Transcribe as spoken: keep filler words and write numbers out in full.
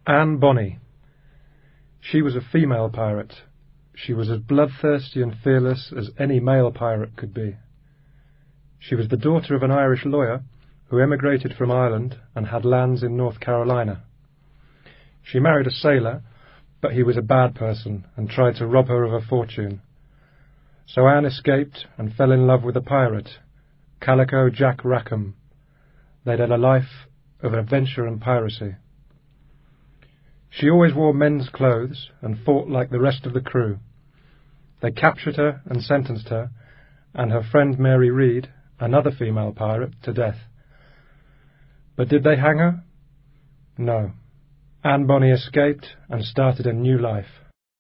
Anne Bonny. She was a female pirate. She was as bloodthirsty and fearless as any male pirate could be. She was the daughter of an Irish lawyer who emigrated from Ireland and had lands in North Carolina. She married a sailor, but he was a bad person and tried to rob her of her fortune. So Anne escaped and fell in love with a pirate, Calico Jack Rackham. They led a life of adventure and piracy. She always wore men's clothes and fought like the rest of the crew. They captured her and sentenced her, and her friend Mary Read, another female pirate, to death. But did they hang her? No. Anne Bonny escaped and started a new life.